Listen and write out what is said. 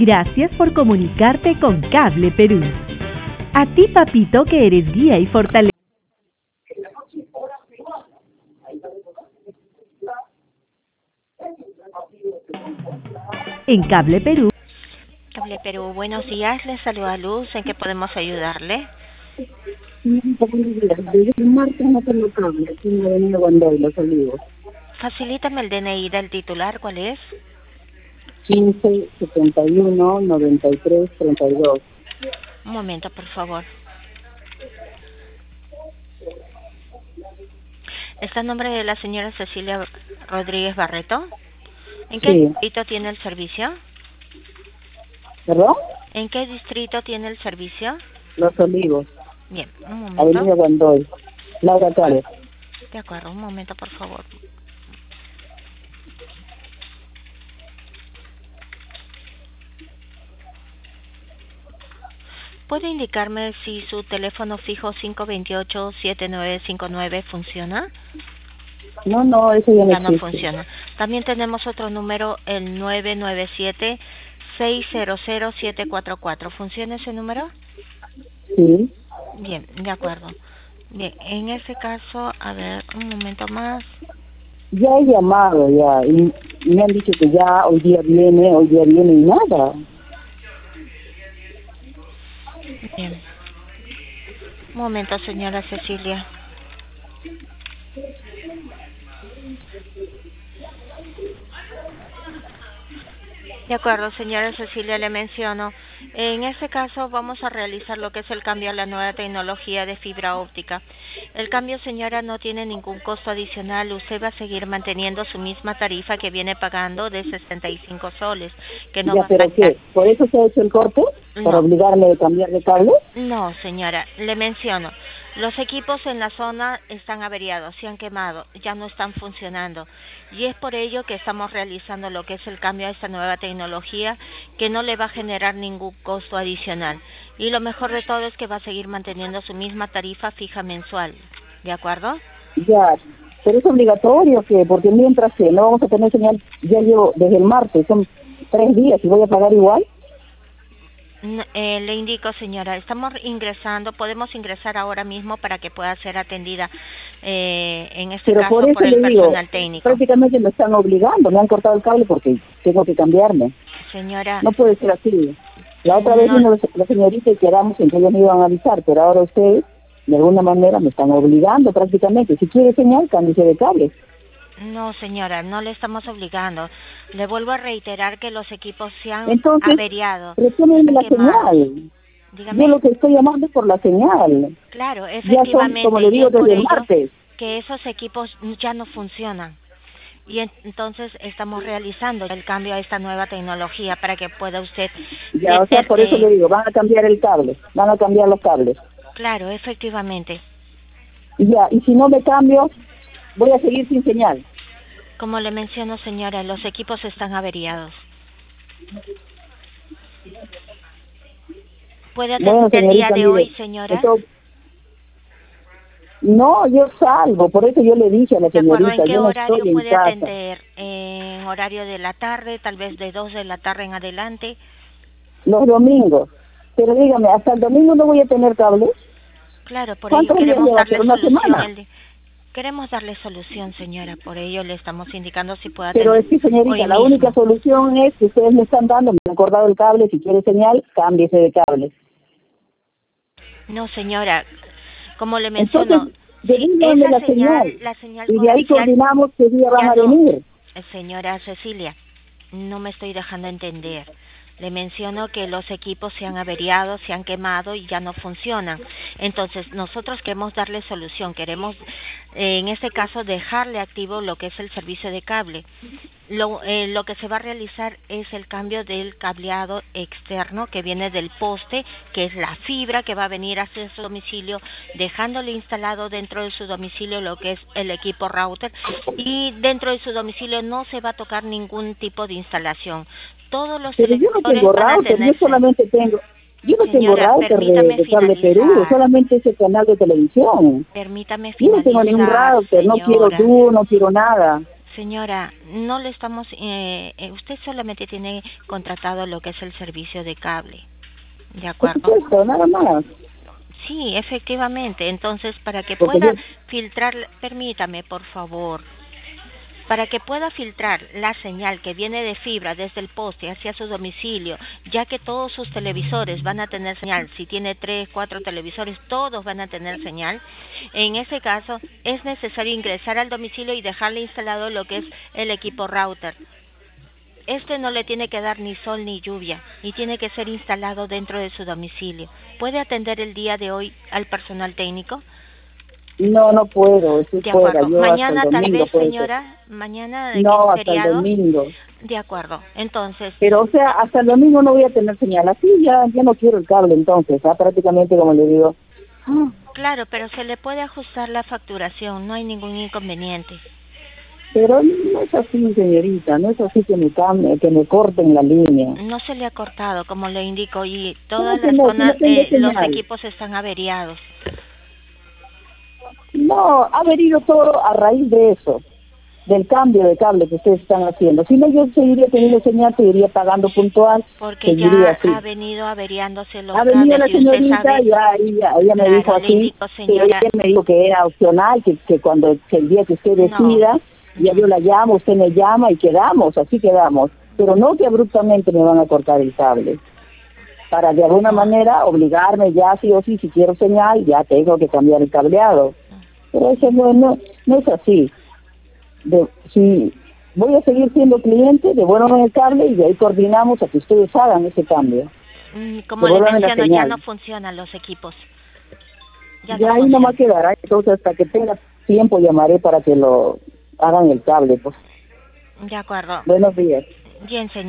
Gracias por comunicarte con Cable Perú. A ti, papito, que eres guía y fortaleza. En Cable Perú. Cable Perú, buenos días. Les saluda Luz. ¿En qué podemos ayudarle? Desde el martes no tengo cable, aquí en la avenida Guandoy, Los Olivos. Facilítame el DNI del titular. ¿Cuál es? 15 71 93 32. Un momento, por favor. ¿Está el nombre de la señora Cecilia Rodríguez Barreto? ¿En qué distrito tiene el servicio? ¿Perdón? ¿En qué distrito tiene el servicio? Los Olivos. Bien, un momento. Avenida Guandoy. Laura Cárez. De acuerdo, un momento, por favor. ¿Puede indicarme si su teléfono fijo 528-7959 funciona? No, eso ya no funciona. También tenemos otro número, el 997-600-744. ¿Funciona ese número? Sí. Bien, de acuerdo. Bien, en ese caso, a ver, un momento más. Ya he llamado ya y me han dicho que ya hoy día viene y nada. Bien. Un momento, señora Cecilia. De acuerdo, señora Cecilia, le menciono. En este caso vamos a realizar lo que es el cambio a la nueva tecnología de fibra óptica. El cambio, señora, no tiene ningún costo adicional. Usted va a seguir manteniendo su misma tarifa que viene pagando de 65 soles. Que no va ¿Pero qué? ¿Por eso se ha hecho el corte? No. ¿Para obligarme a cambiar de cable? No, señora, le menciono. Los equipos en la zona están averiados, se han quemado, ya no están funcionando. Y es por ello que estamos realizando lo que es el cambio a esta nueva tecnología que no le va a generar ningún costo adicional. Y lo mejor de todo es que va a seguir manteniendo su misma tarifa fija mensual. ¿De acuerdo? Ya, pero es obligatorio que, porque mientras que no vamos a tener señal, ya yo desde el martes, son 3 días y voy a pagar igual. Le indico, señora, estamos ingresando, podemos ingresar ahora mismo para que pueda ser atendida en este caso por el personal técnico. Prácticamente me están obligando, me han cortado el cable porque tengo que cambiarme. Señora, no puede ser así. La otra vez vino la señorita y quedamos en que ellos me iban a avisar, pero ahora ustedes de alguna manera me están obligando prácticamente. Si quiere señal, cámbiese de cable. No, señora, no le estamos obligando. Le vuelvo a reiterar que los equipos se han averiado. Retómenme la señal. Dígame. Yo lo que estoy llamando es por la señal. Claro, efectivamente. Ya son, como le digo, desde el martes. Que esos equipos ya no funcionan. Y entonces estamos realizando el cambio a esta nueva tecnología para que pueda usted... Ya, o sea, por eso le digo, van a cambiar el cable, van a cambiar los cables. Claro, efectivamente. Ya, y si no me cambio, voy a seguir sin señal. Como le menciono, señora, los equipos están averiados. ¿Puede atender el día de hoy, señora? No, yo salgo, por eso yo le dije a la señorita, ¿en qué yo no horario estoy en puede casa. atender? ¿En horario de la tarde, tal vez de 2 de la tarde en adelante? Los domingos. Pero dígame, ¿hasta el domingo no voy a tener cable? Claro, por ello queremos darle solución. Queremos darle solución, señora, por ello le estamos indicando si puede atender. Pero es que, señorita, la única solución es que ustedes me están dando, me han cortado el cable, si quiere señal, cámbiese de cable. No, señora, como le menciono, entonces, la señal y de ahí coordinamos qué día van a venir. Señora Cecilia, no me estoy dejando entender. Le menciono que los equipos se han averiado, se han quemado y ya no funcionan. Entonces, nosotros queremos darle solución, queremos, en este caso, dejarle activo lo que es el servicio de cable. Lo que se va a realizar es el cambio del cableado externo que viene del poste, que es la fibra que va a venir hacia su domicilio, dejándole instalado dentro de su domicilio lo que es el equipo router, y dentro de su domicilio no se va a tocar ningún tipo de instalación. Todos los Pero yo no tengo router, yo solamente tengo... Yo no tengo router de Cable Perú, solamente ese canal de televisión. Permítame finalizar. Yo no tengo ningún router, no quiero dúo, no quiero nada. Señora, no le estamos, usted solamente tiene contratado lo que es el servicio de cable, ¿de Por acuerdo? supuesto, nada más. Sí, efectivamente. Entonces, para que Porque pueda yo, filtrar, permítame, por favor, para que pueda filtrar la señal que viene de fibra desde el poste hacia su domicilio, ya que todos sus televisores van a tener señal, si tiene 3, 4 televisores, todos van a tener señal. En ese caso, es necesario ingresar al domicilio y dejarle instalado lo que es el equipo router. Este no le tiene que dar ni sol ni lluvia, y tiene que ser instalado dentro de su domicilio. ¿Puede atender el día de hoy al personal técnico? no puedo, estoy De fuera, acuerdo. yo hasta el Mañana tal domingo vez, puede ser. señora, mañana de que es No, hasta el feriado. domingo. De acuerdo. Entonces, Pero, o sea, hasta el domingo no voy a tener señal. Así ya no quiero el cable entonces, prácticamente como le digo. claro, pero se le puede ajustar la facturación, no hay ningún inconveniente. Pero no es así, señorita, no es así que me cambie, que me corten la línea. No se le ha cortado, como le indico, y ¿Cómo todas que las no? Si no zonas, tengo los señal. equipos están averiados. No, ha venido todo a raíz de eso, del cambio de cable que ustedes están haciendo. Si no, yo seguiría teniendo señal, seguiría pagando puntual, Porque seguiría ya así. ha venido averiándose los Ha venido cables, la y usted señorita, sabe, ella me dijo claro, le así, indico, pero señora, ella me dijo que era opcional, que el día que usted no. decida, ya yo la llamo, usted me llama y quedamos, así quedamos. Pero no que abruptamente me van a cortar el cable. Para de alguna No. manera obligarme ya sí o sí, si quiero señal, ya tengo que cambiar el cableado. Pero eso no es así. Si voy a seguir siendo cliente, devuélvame el cable y de ahí coordinamos a que ustedes hagan ese cambio. Como le Devuélvame la menciono, ya no señal. funcionan los equipos. Ya no Ya ahí no me funcionan. quedará, entonces hasta que tenga tiempo llamaré para que lo hagan el cable. Pues. De acuerdo. Buenos días. Bien, señor.